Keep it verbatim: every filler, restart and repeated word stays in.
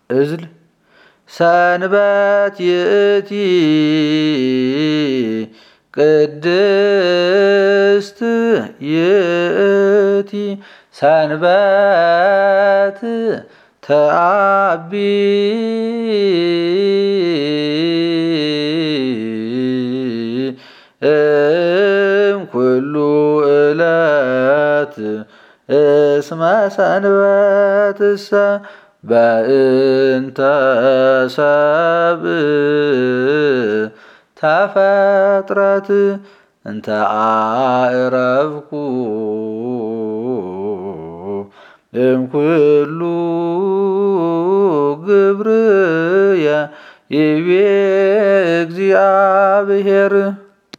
እዝል ሰንበት ይእቲ ቅድስት ይእቲ ሰንበት ተአቢ እም ኩሉ ዕለት እስመ ሰንበትሰ በእንተ ሰብእ ተፈጥረት እንተ አእራ